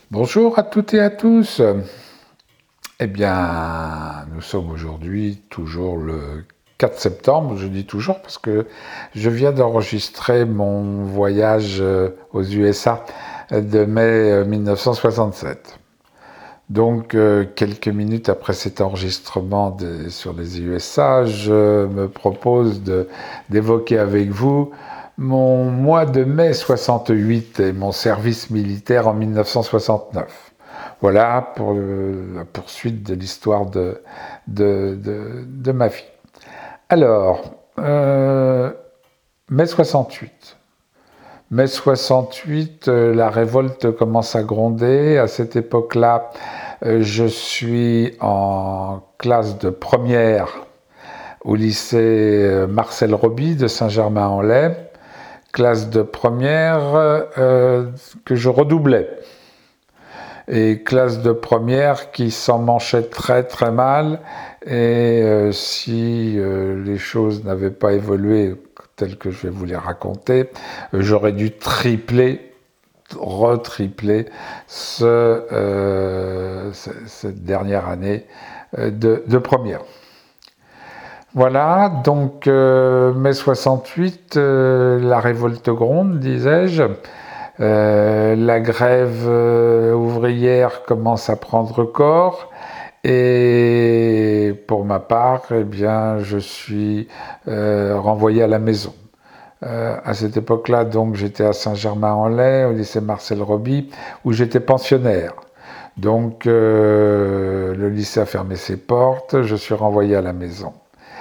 Bonjour à toutes et à tous. Eh bien, nous sommes aujourd'hui toujours le 4 septembre, je dis toujours parce que je viens d'enregistrer mon voyage aux USA de mai 1967. Donc, quelques minutes après cet enregistrement sur les USA, je me propose d'évoquer avec vous mon mois de mai 68 et mon service militaire en 1969. Voilà pour la poursuite de l'histoire de ma vie. Alors, mai 68. Mai 68, la révolte commence à gronder. À cette époque-là, je suis en classe de première au lycée Marcel Roby de Saint-Germain-en-Laye. Classe de première que je redoublais. Et classe de première qui s'en manchait très très mal. Et si les choses n'avaient pas évolué telles que je vais vous les raconter, j'aurais dû retripler cette dernière année de première. Voilà, donc mai 68, la révolte gronde, disais-je. La grève ouvrière commence à prendre corps. Et pour ma part, eh bien, je suis renvoyé à la maison. À cette époque-là, donc, j'étais à Saint-Germain-en-Laye, au lycée Marcel Roby, où j'étais pensionnaire. Donc, le lycée a fermé ses portes, je suis renvoyé à la maison.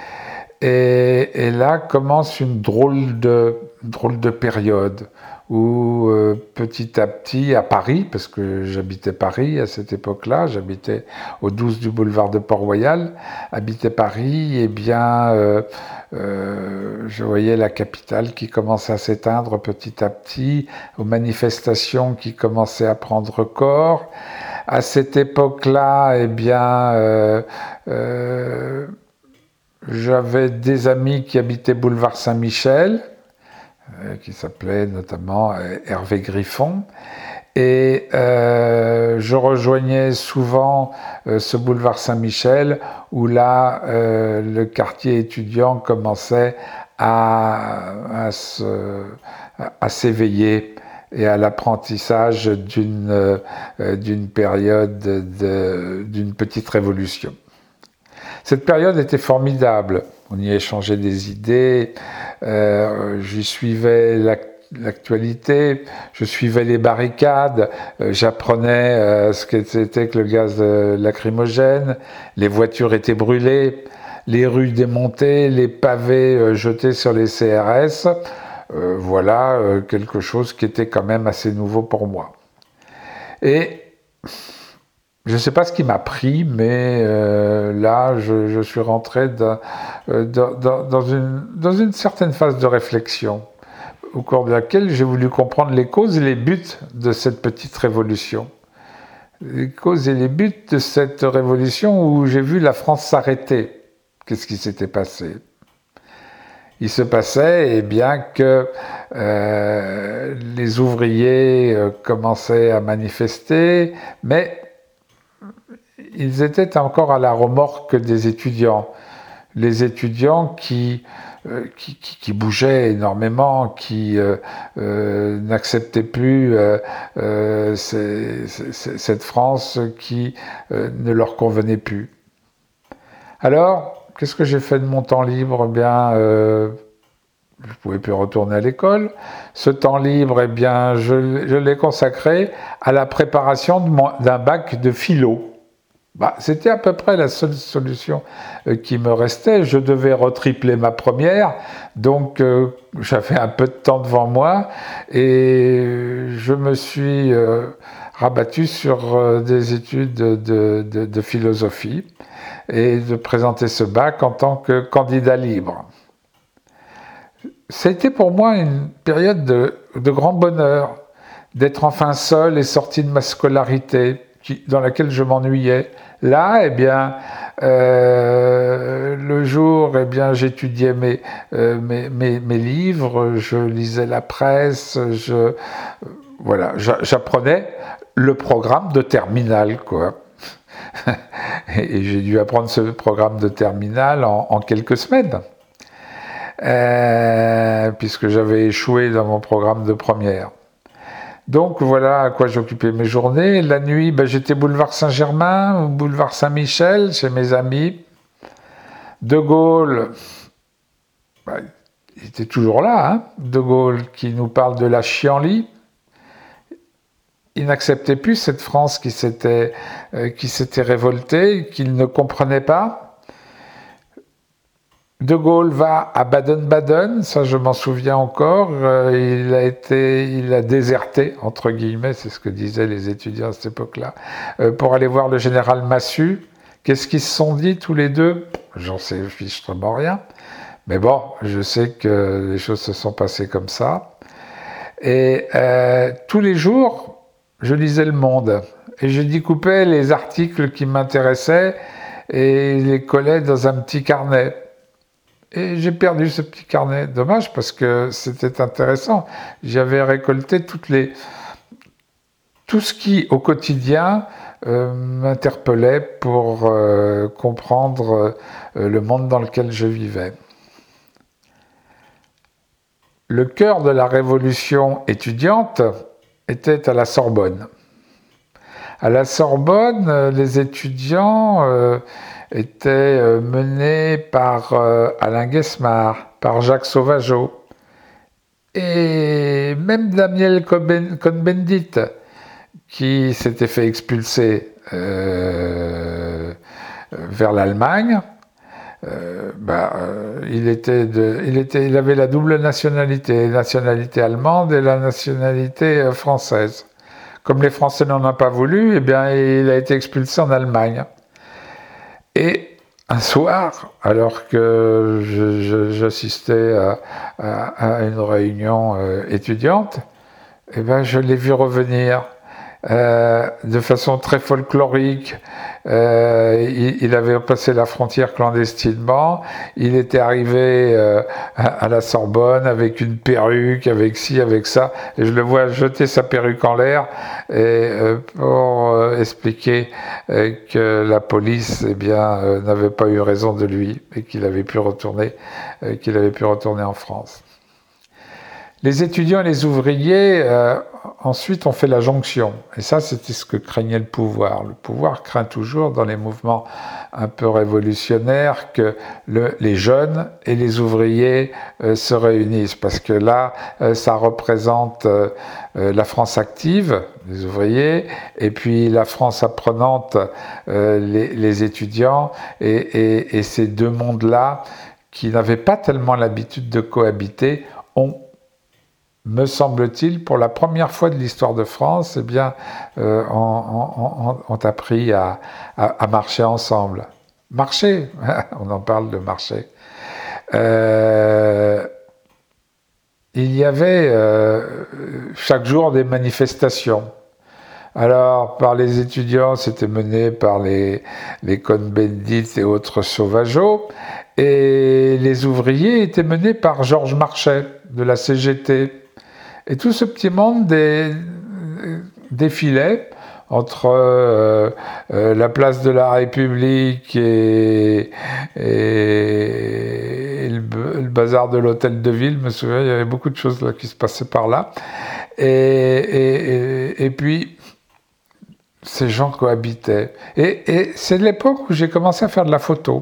Et là commence une drôle de période où petit à petit à Paris, parce que j'habitais Paris à cette époque-là, j'habitais au 12 du boulevard de Port-Royal, habitais Paris, et bien je voyais la capitale qui commençait à s'éteindre petit à petit, aux manifestations qui commençaient à prendre corps. À cette époque-là, eh bien j'avais des amis qui habitaient boulevard Saint-Michel, qui s'appelait notamment Hervé Griffon. Et je rejoignais souvent ce boulevard Saint-Michel où là, le quartier étudiant commençait à s'éveiller et à l'apprentissage d'une période d'une petite révolution. Cette période était formidable. On y échangeait des idées, j'y suivais l'actualité, je suivais les barricades, j'apprenais ce que c'était que le gaz lacrymogène, les voitures étaient brûlées, les rues démontées, les pavés jetés sur les CRS. Voilà quelque chose qui était quand même assez nouveau pour moi. Et je ne sais pas ce qui m'a pris, mais là, je suis rentré dans une certaine phase de réflexion, au cours de laquelle j'ai voulu comprendre les causes et les buts de cette petite révolution. Les causes et les buts de cette révolution où j'ai vu la France s'arrêter. Qu'est-ce qui s'était passé ? Il se passait eh bien que les ouvriers commençaient à manifester, mais ils étaient encore à la remorque des étudiants. Les étudiants qui bougeaient énormément, qui n'acceptaient plus cette France qui ne leur convenait plus. Alors, qu'est-ce que j'ai fait de mon temps libre ? Eh bien, je ne pouvais plus retourner à l'école. Ce temps libre, eh bien, je l'ai consacré à la préparation d'un bac de philo. C'était à peu près la seule solution qui me restait. Je devais retripler ma première, donc j'avais un peu de temps devant moi et je me suis rabattu sur des études de philosophie et de présenter ce bac en tant que candidat libre. C'était pour moi une période de grand bonheur, d'être enfin seul et sorti de ma scolarité dans laquelle je m'ennuyais. Là, eh bien, le jour, eh bien, j'étudiais mes livres, je lisais la presse, voilà, j'apprenais le programme de terminale, quoi. Et j'ai dû apprendre ce programme de terminale en quelques semaines, puisque j'avais échoué dans mon programme de première. Donc voilà à quoi j'occupais mes journées. La nuit, j'étais boulevard Saint-Germain ou boulevard Saint-Michel chez mes amis. De Gaulle, il était toujours là, hein, De Gaulle qui nous parle de la chienlit. Il n'acceptait plus cette France qui s'était révoltée, qu'il ne comprenait pas. De Gaulle va à Baden-Baden, ça je m'en souviens encore, il a déserté, entre guillemets, c'est ce que disaient les étudiants à cette époque-là, pour aller voir le général Massu. Qu'est-ce qu'ils se sont dit tous les deux? J'en sais fichtrement rien. Mais bon, je sais que les choses se sont passées comme ça. Et tous les jours, je lisais Le Monde. Et je découpais les articles qui m'intéressaient et les collais dans un petit carnet. Et j'ai perdu ce petit carnet. Dommage, parce que c'était intéressant. J'avais récolté tout ce qui, au quotidien, m'interpellait pour comprendre le monde dans lequel je vivais. Le cœur de la révolution étudiante était à la Sorbonne. À la Sorbonne, les étudiants étaient menés par Alain Guesmar, par Jacques Sauvageot, et même Daniel Cohn-Bendit, qui s'était fait expulser vers l'Allemagne. Il avait la double nationalité allemande et la nationalité française. Comme les Français n'en ont pas voulu, il a été expulsé en Allemagne. Et un soir, alors que j'assistais à une réunion étudiante, je l'ai vu revenir de façon très folklorique. Il avait passé la frontière clandestinement, il était arrivé à la Sorbonne avec une perruque, avec ci, avec ça, et je le vois jeter sa perruque en l'air pour expliquer que la police n'avait pas eu raison de lui et qu'il avait pu retourner en France. Les étudiants et les ouvriers, ensuite, ont fait la jonction. Et ça, c'était ce que craignait le pouvoir. Le pouvoir craint toujours, dans les mouvements un peu révolutionnaires, que les jeunes et les ouvriers se réunissent. Parce que là, ça représente la France active, les ouvriers, et puis la France apprenante, les étudiants. Et ces deux mondes-là, qui n'avaient pas tellement l'habitude de cohabiter, ont, me semble-t-il, pour la première fois de l'histoire de France, ont appris à marcher ensemble. Marcher, on en parle de marcher. Il y avait chaque jour des manifestations. Alors, par les étudiants, c'était mené par les Cohn-Bendit et autres Sauvageot, et les ouvriers étaient menés par Georges Marchais, de la CGT. Et tout ce petit monde défilait entre la place de la République et le bazar de l'Hôtel de Ville. Je me souviens, il y avait beaucoup de choses là qui se passaient par là. Et puis, ces gens cohabitaient. Et c'est l'époque où j'ai commencé à faire de la photo.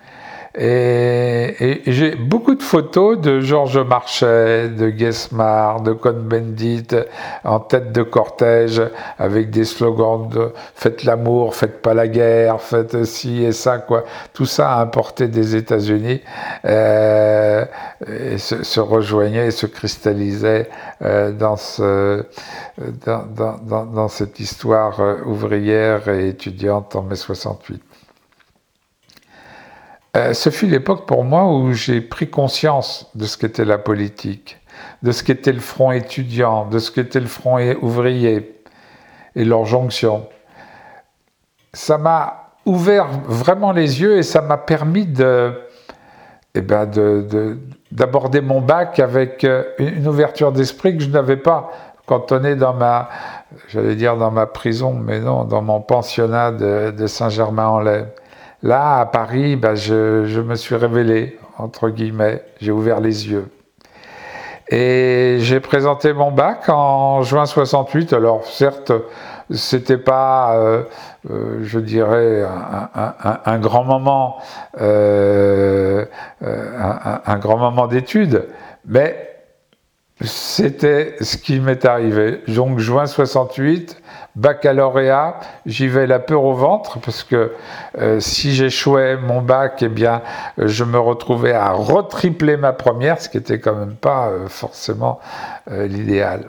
Et j'ai beaucoup de photos de Georges Marchais, de Guesmar, de Cohn-Bendit en tête de cortège avec des slogans de « Faites l'amour, faites pas la guerre, faites ci et ça », quoi. Tout ça importé des États-Unis et se rejoignait et se cristallisait dans cette histoire ouvrière et étudiante en mai 68. Ce fut l'époque pour moi où j'ai pris conscience de ce qu'était la politique, de ce qu'était le front étudiant, de ce qu'était le front ouvrier et leur jonction. Ça m'a ouvert vraiment les yeux et ça m'a permis d'aborder mon bac avec une ouverture d'esprit que je n'avais pas cantonné dans dans ma prison, mais non, dans mon pensionnat de Saint-Germain-en-Laye. Là, à Paris, je me suis révélé, entre guillemets, j'ai ouvert les yeux. Et j'ai présenté mon bac en juin 68. Alors certes, c'était pas, je dirais, un grand moment, un grand moment d'études, mais c'était ce qui m'est arrivé. Donc juin 68, baccalauréat, j'y vais la peur au ventre parce que si j'échouais mon bac, eh bien je me retrouvais à retripler ma première, ce qui était quand même pas forcément l'idéal.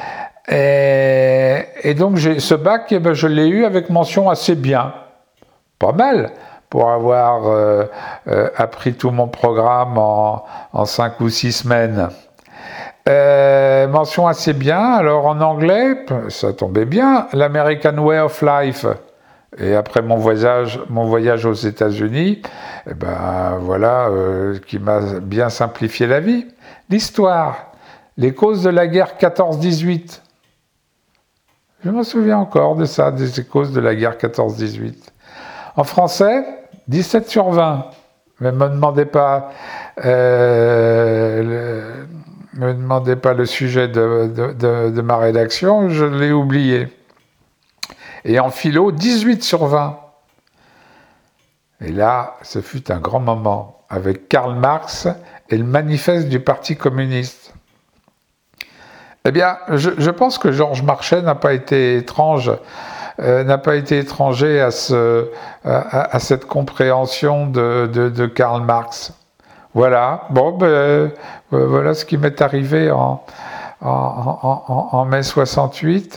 Et donc ce bac, eh ben, je l'ai eu avec mention assez bien, pas mal, pour avoir appris tout mon programme en 5 ou 6 semaines. Mention assez bien. Alors en anglais, ça tombait bien, l'American Way of Life. Et après mon voyage aux États-Unis, eh ben voilà, qui m'a bien simplifié la vie. L'histoire, les causes de la guerre 14-18. Je me souviens encore de ça, des causes de la guerre 14-18. En français, 17 sur 20. Mais me demandez pas le sujet de ma rédaction, je l'ai oublié. Et en philo, 18 sur 20. Et là, ce fut un grand moment, avec Karl Marx et le manifeste du Parti communiste. Eh bien, je pense que Georges Marchais n'a pas été étranger à cette compréhension de Karl Marx. Voilà, voilà ce qui m'est arrivé en mai 68.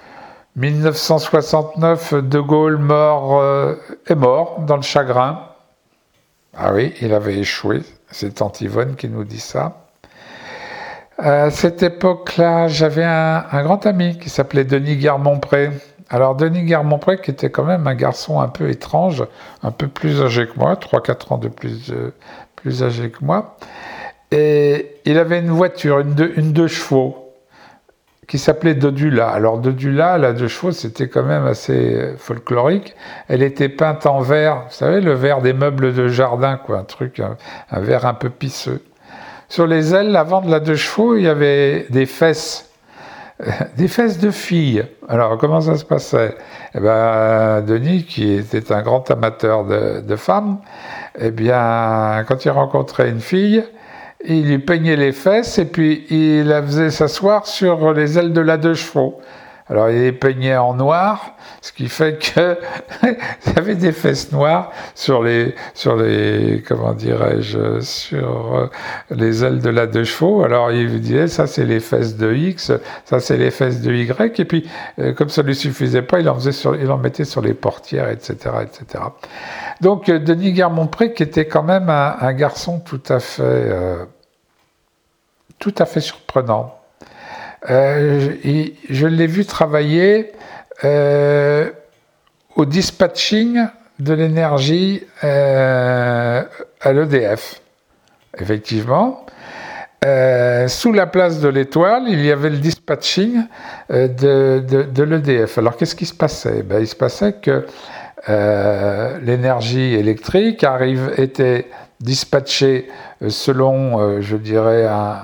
1969, De Gaulle est mort dans le chagrin. Ah oui, il avait échoué, c'est Tante Yvonne qui nous dit ça. À cette époque-là, j'avais un grand ami qui s'appelait Denis Guermont-Pré. Alors Denis Guermont-Pré, qui était quand même un garçon un peu étrange, un peu plus âgé que moi, 3-4 ans de plus âgé que moi, et il avait une voiture, une 2 chevaux, qui s'appelait Dodula. Alors Dodula, la 2 chevaux, c'était quand même assez folklorique. Elle était peinte en vert, vous savez, le vert des meubles de jardin, quoi, un vert un peu pisseux. Sur les ailes, l'avant de la 2 chevaux, il y avait des fesses de filles. Alors, comment ça se passait ? Eh ben, Denis, qui était un grand amateur de femmes, eh bien, quand il rencontrait une fille, il lui peignait les fesses et puis il la faisait s'asseoir sur les ailes de la 2 chevaux. Alors, il les peignait en noir, ce qui fait que il y avait des fesses noires sur les comment dirais-je, sur les ailes de la 2 chevaux. Alors, il lui disait, ça c'est les fesses de X, ça c'est les fesses de Y, et puis, comme ça lui suffisait pas, il en mettait sur les portières, etc., etc. Donc, Denis Guermont-Pré, qui était quand même un garçon tout à fait surprenant. Je l'ai vu travailler au dispatching de l'énergie à l'EDF. Effectivement, sous la place de l'Étoile, il y avait le dispatching de l'EDF. Alors qu'est-ce qui se passait ? Il se passait que l'énergie électrique était dispatchée selon, je dirais,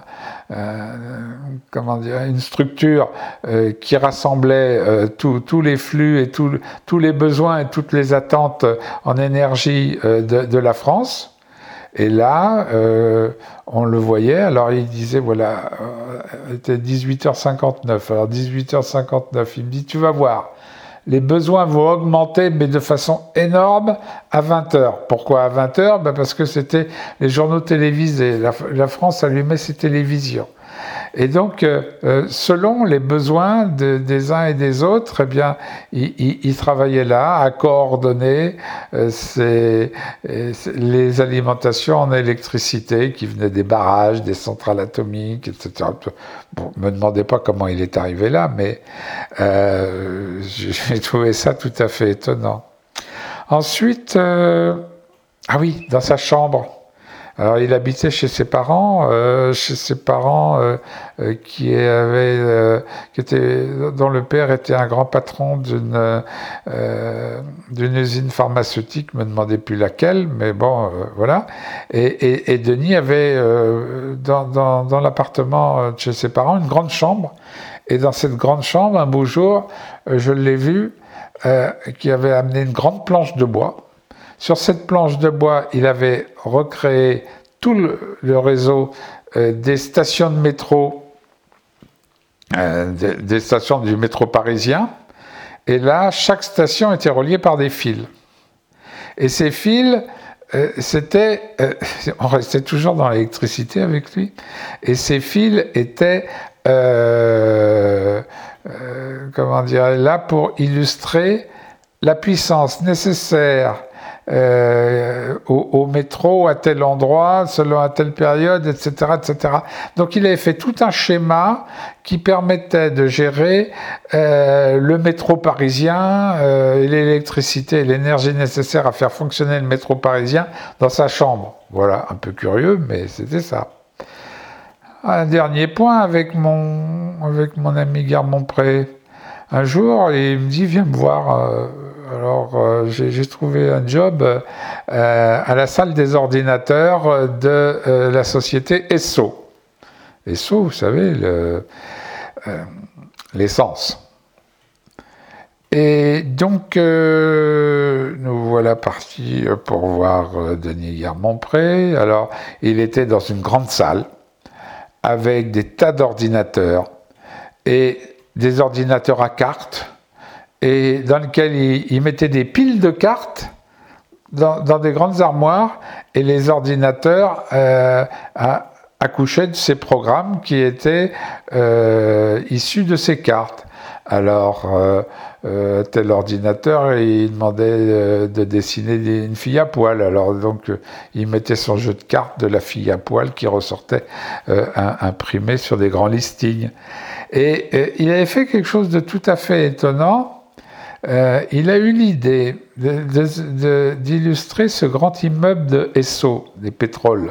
une structure qui rassemblait tous les flux et tous les besoins et toutes les attentes en énergie de la France. Et là, on le voyait, alors il disait, voilà, c'était 18h59, alors 18h59, il me dit, tu vas voir, les besoins vont augmenter, mais de façon énorme, à 20h. Pourquoi à 20h ? Parce que c'était les journaux télévisés. La France allumait ses télévisions. Et donc, selon les besoins des uns et des autres, eh bien, ils travaillaient là à coordonner les alimentations en électricité qui venaient des barrages, des centrales atomiques, etc. Bon, me demandez pas comment il est arrivé là, mais j'ai trouvé ça tout à fait étonnant. Ensuite, ah oui, dans sa chambre, Alors il habitait chez ses parents dont le père était un grand patron d'une usine pharmaceutique, me demandez plus laquelle, mais bon, voilà. Et Denis avait dans l'appartement de chez ses parents une grande chambre, et dans cette grande chambre, un beau jour, je l'ai vu, qui avait amené une grande planche de bois. Sur cette planche de bois, il avait recréé tout le réseau des stations de métro, des stations du métro parisien. Et là, chaque station était reliée par des fils. Et ces fils, on restait toujours dans l'électricité avec lui. Et ces fils étaient, là pour illustrer la puissance nécessaire au métro à tel endroit, selon à telle période, etc., etc. Donc il avait fait tout un schéma qui permettait de gérer le métro parisien, l'électricité et l'énergie nécessaire à faire fonctionner le métro parisien dans sa chambre. Voilà, un peu curieux, mais c'était ça. Un dernier point avec mon ami Garmont-Pré. Un jour, il me dit, viens me voir. Alors, j'ai trouvé un job à la salle des ordinateurs de la société Esso. Esso, vous savez, l'essence. Et donc, nous voilà partis pour voir Denis Garmont-Pré. Alors, il était dans une grande salle avec des tas d'ordinateurs et des ordinateurs à cartes, et dans lequel il mettait des piles de cartes dans des grandes armoires, et les ordinateurs accouchaient de ces programmes qui étaient issus de ces cartes. Alors, tel ordinateur, il demandait de dessiner une fille à poil. Alors, donc, il mettait son jeu de cartes de la fille à poil qui ressortait imprimé sur des grands listings. Et il avait fait quelque chose de tout à fait étonnant. Il a eu l'idée d'illustrer ce grand immeuble de Esso, des pétroles.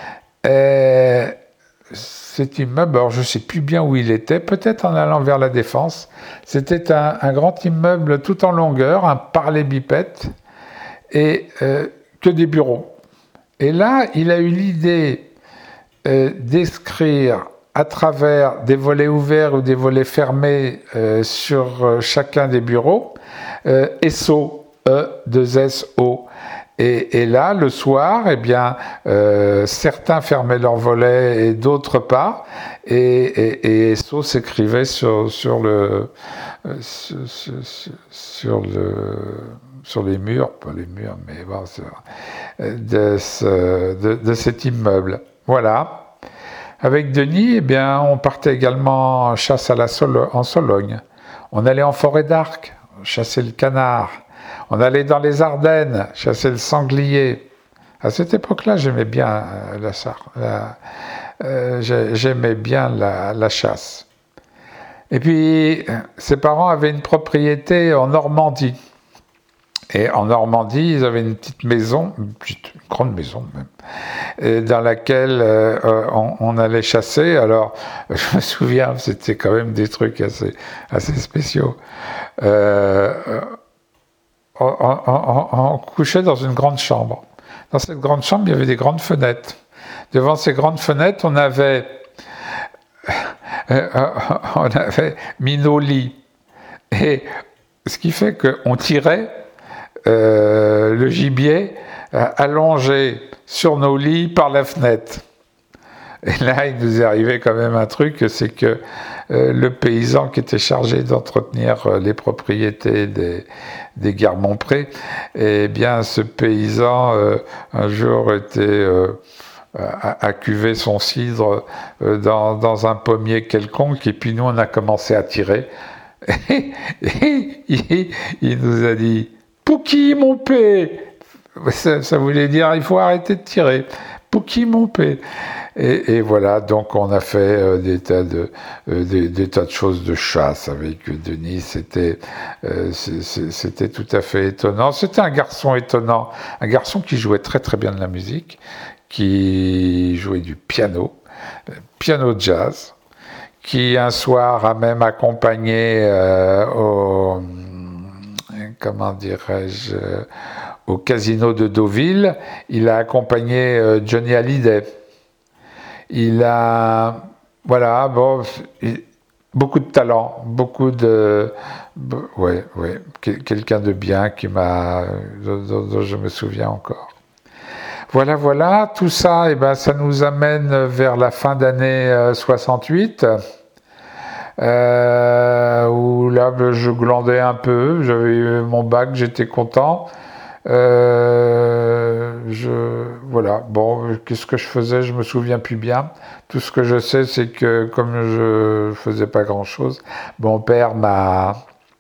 Cet immeuble, alors je ne sais plus bien où il était, peut-être en allant vers la Défense. C'était un grand immeuble tout en longueur, un parallélépipède, et que des bureaux. Et là, il a eu l'idée d'écrire à travers des volets ouverts ou des volets fermés sur chacun des bureaux, ESSO, E2SO. Et là, le soir, eh bien, certains fermaient leurs volets et d'autres pas, et ESSO s'écrivait sur les murs, pas les murs, mais bon, de cet immeuble. Voilà. Avec Denis, eh bien, on partait également en chasse en Sologne. On allait en forêt d'Arc, chasser le canard. On allait dans les Ardennes, chasser le sanglier. À cette époque-là, j'aimais bien la chasse. Et puis, ses parents avaient une propriété en Normandie. Et en Normandie, ils avaient une petite maison, une grande maison même, dans laquelle on allait chasser. Alors, je me souviens, c'était quand même des trucs assez spéciaux. On couchait dans une grande chambre. Dans cette grande chambre, il y avait des grandes fenêtres. Devant ces grandes fenêtres, on avait mis nos lits. Et ce qui fait qu'on tirait le gibier allongé sur nos lits par la fenêtre. Et là, il nous est arrivé quand même un truc, c'est que le paysan qui était chargé d'entretenir les propriétés des Garmont-Pré, eh bien, ce paysan, un jour, était à cuver son cidre dans un pommier quelconque, et puis nous, on a commencé à tirer. Et il nous a dit « Pouki, mon pé !» Ça voulait dire « Il faut arrêter de tirer. Pouki, mon pé !» Et voilà, donc on a fait des tas de choses de chasse avec Denis. C'était tout à fait étonnant. C'était un garçon étonnant, un garçon qui jouait très très bien de la musique, qui jouait du piano jazz, qui un soir a même accompagné comment dirais-je, au casino de Deauville, il a accompagné Johnny Hallyday. Il a, voilà, bon, beaucoup de talent, quelqu'un de bien dont je me souviens encore. Voilà, tout ça, ça nous amène vers la fin d'année 68, où là, je glandais un peu, j'avais eu mon bac, j'étais content. Voilà, bon, qu'est-ce que je faisais, je me souviens plus bien. Tout ce que je sais, c'est que comme je faisais pas grand-chose, mon père m'a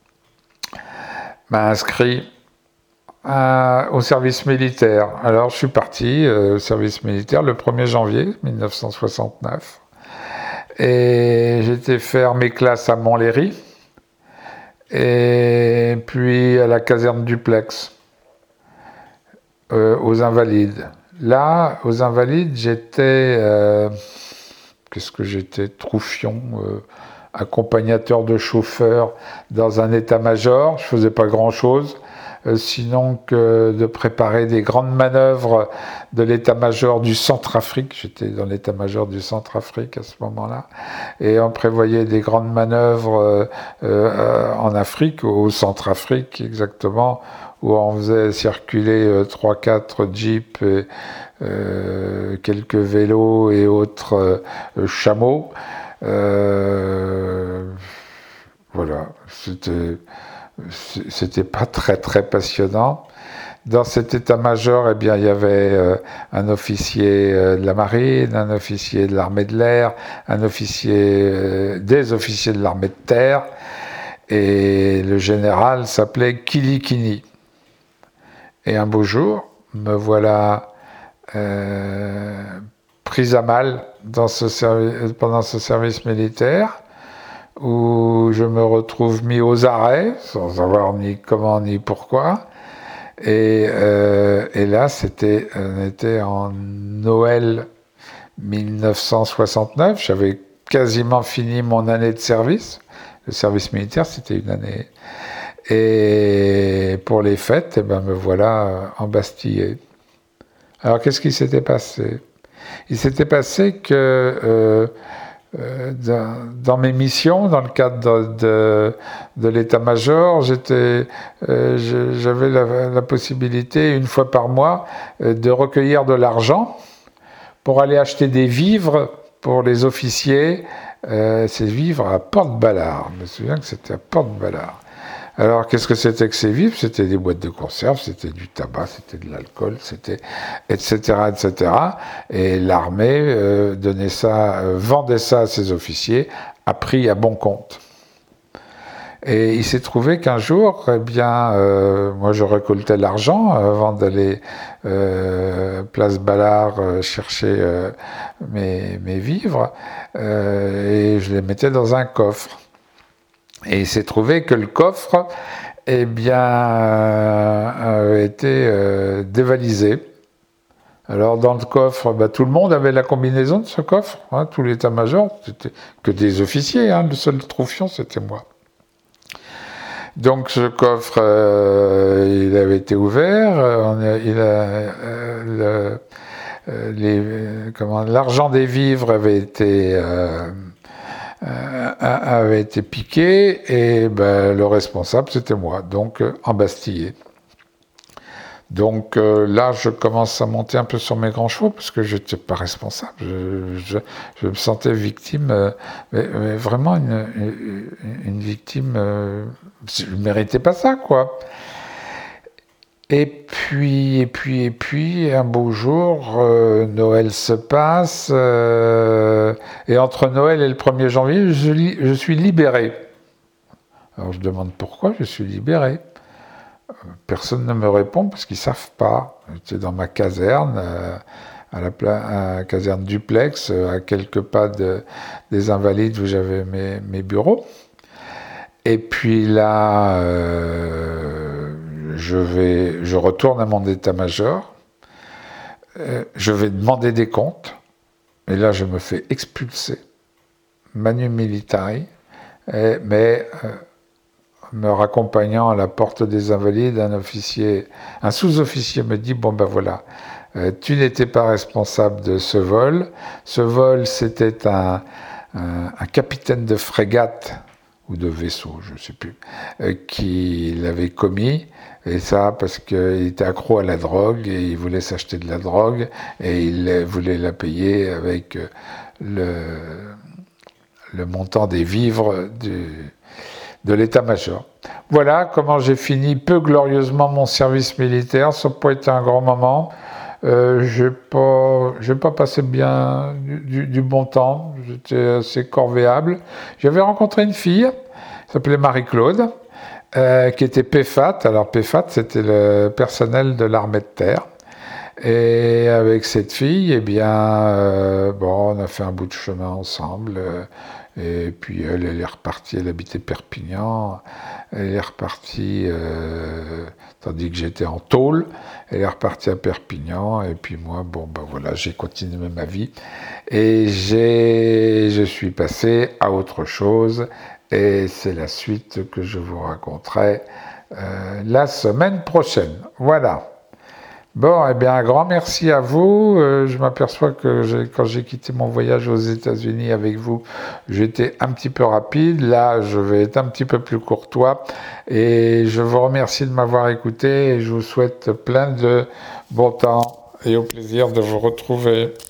inscrit au service militaire. Alors je suis parti au service militaire le 1er janvier 1969 et j'étais faire mes classes à Montlhéry et puis à la caserne Duplex. Aux Invalides. Là, aux Invalides, j'étais... qu'est-ce que j'étais? Troufion, accompagnateur de chauffeur dans un état-major. Je faisais pas grand-chose, sinon que de préparer des grandes manœuvres de l'état-major du Centrafrique. J'étais dans l'état-major du Centrafrique à ce moment-là. Et on prévoyait des grandes manœuvres en Afrique, au Centrafrique exactement, où on faisait circuler 3-4 jeeps et quelques vélos et autres chameaux. Voilà, c'était pas très passionnant. Dans cet état-major, il y avait un officier de la marine, un officier de l'armée de l'air, des officiers de l'armée de terre, et le général s'appelait Kilikini. Et un beau jour, me voilà pris à mal pendant ce service militaire, où je me retrouve mis aux arrêts, sans savoir ni comment ni pourquoi. Et là, on était en Noël 1969, j'avais quasiment fini mon année de service. Le service militaire, c'était une année. Et pour les fêtes, me voilà embastillé. Alors, qu'est-ce qui s'était passé? Il s'était passé que dans mes missions, dans le cadre de l'état-major, j'avais la possibilité, une fois par mois, de recueillir de l'argent pour aller acheter des vivres pour les officiers, ces vivres à Porte-Ballard. Je me souviens que c'était à Porte-Ballard. Alors, qu'est-ce que c'était que ces vivres? C'était des boîtes de conserve, c'était du tabac, c'était de l'alcool, c'était etc. Et l'armée vendait ça à ses officiers à prix à bon compte. Et il s'est trouvé qu'un jour, moi je récoltais l'argent avant d'aller place Ballard chercher mes vivres et je les mettais dans un coffre. Et il s'est trouvé que le coffre, avait été dévalisé. Alors dans le coffre, tout le monde avait la combinaison de ce coffre, hein, tout l'état-major, c'était que des officiers, hein, le seul troufion c'était moi. Donc ce coffre, il avait été ouvert, l'argent des vivres avait été piqué et le responsable c'était moi, donc embastillé. Donc là je commence à monter un peu sur mes grands chevaux parce que je n'étais pas responsable, je me sentais victime, mais vraiment une victime, je ne méritais pas ça quoi. Et puis, un beau jour, Noël se passe, et entre Noël et le 1er janvier, je suis libéré. Alors je demande pourquoi je suis libéré. Personne ne me répond parce qu'ils ne savent pas. J'étais dans ma caserne, à la caserne Duplex, à quelques pas des Invalides où j'avais mes bureaux. Et puis là... je retourne à mon état-major. je vais demander des comptes, et là je me fais expulser, manu militari, mais me raccompagnant à la porte des Invalides, un sous-officier me dit, bon ben voilà, tu n'étais pas responsable de ce vol. Ce vol, c'était un capitaine de frégate ou de vaisseau, je ne sais plus, qui l'avait commis. Et ça parce qu'il était accro à la drogue et il voulait s'acheter de la drogue et il voulait la payer avec le montant des vivres de l'état-major. Voilà comment j'ai fini peu glorieusement mon service militaire. Ça n'a pas été un grand moment. J'ai pas passé bien du bon temps. J'étais assez corvéable. J'avais rencontré une fille, qui s'appelait Marie-Claude, qui était PFAT. Alors PFAT, c'était le personnel de l'armée de terre. Et avec cette fille, eh bien, bon, on a fait un bout de chemin ensemble. Et puis elle est repartie, elle habitait Perpignan. Elle est repartie, tandis que j'étais en tôle. Elle est repartie à Perpignan. Et puis moi, bon, ben voilà, j'ai continué ma vie. Et je suis passé à autre chose. Et c'est la suite que je vous raconterai la semaine prochaine. Voilà. Bon, eh bien, un grand merci à vous. Je m'aperçois que quand j'ai quitté mon voyage aux États-Unis avec vous, j'étais un petit peu rapide. Là, je vais être un petit peu plus courtois. Et je vous remercie de m'avoir écouté et je vous souhaite plein de bon temps et au plaisir de vous retrouver.